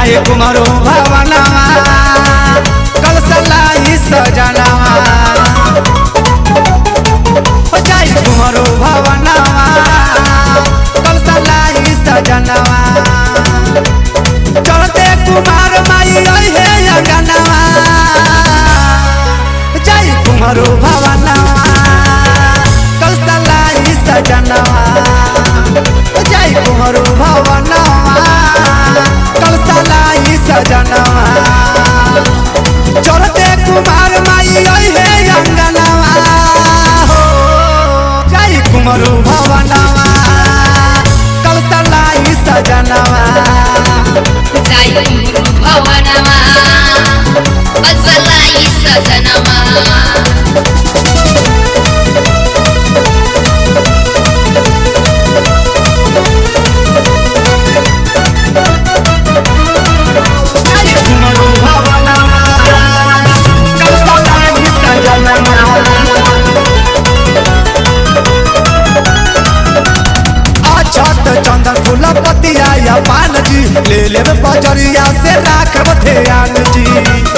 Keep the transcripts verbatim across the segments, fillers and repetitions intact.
जाए कुमारो भवनवा कल सलाई सजनवा हो जाए कुमारो भवनवा कल सलाई सजनवा चलते कुमार माई है अंगनवा जाए कुमारो भवनवा कल सलाई सजनवा जाए कुमारो भवनवा कल सलाई सजनवा चलते कुमार माई है अंगनवा हो जाए कुमारो भवनवा कल सलाई सजनवा जाई भवनवा बसलाई सजनवा चंदन फूल पतिया या पान जी ले ले बजरिया से राखब ध्यान जी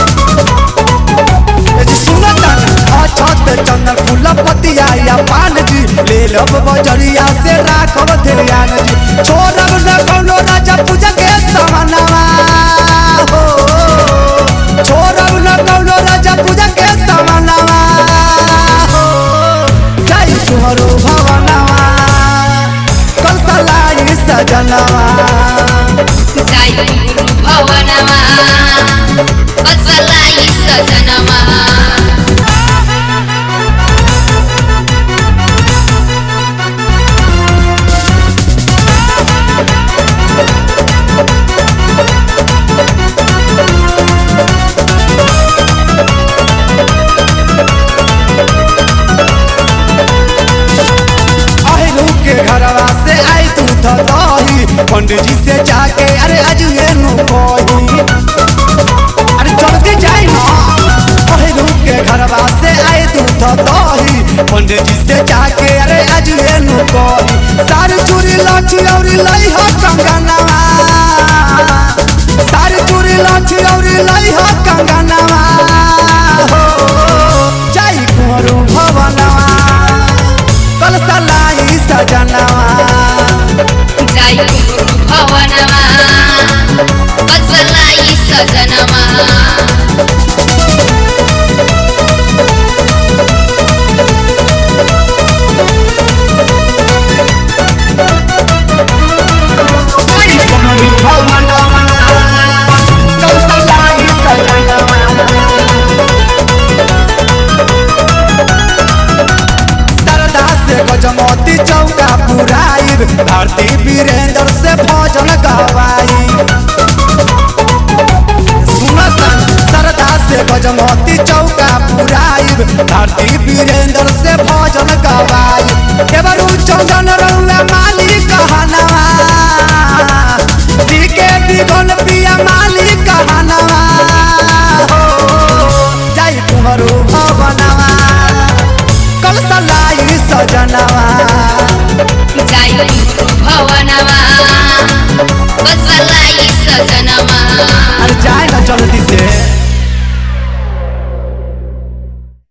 सुनो छत चंदन फूल पतिया या पान जी ले ले बजरिया से राखब ध्यान जी छोड़ब न कोनो राजा पूजा के समानवा हो छोड़ब न कोनो राजा पूजा के समानवा हो जय तुम्हारो भवनवा कल सलाई सजनवा जाई भवनवा बसलाई सजनवा घरवा से आई तू दही पंडित जी से जाके अरे अजुए नु कही अरे जल्दी जाई ना अहिरू के घरवा से आई तू दही पंडित जी से जाके अरे अजुए नु कही सारी चूड़ी लाठी और लई हो कंगनवा सारी चूड़ी लाठी और लई हो कंगनवा हो जाई कुंवरू भवनवा कल सलाई सजनवा जाई भवनवा बसलाई सजनवा गजमती चौका पुराई भारती वीरेंद्र से भजन गवाई सुनतन सरदा से गजमती चौका पुराई भारती वीरेंद्र से भजन गवाई देवरू चंदन रउआ माली कहनवा के बिगन पिया माली कहनवा हो जाई तुम्हारो भवनवा कल सलाई सजनवा जाई भवनवा बसलाई सजनवा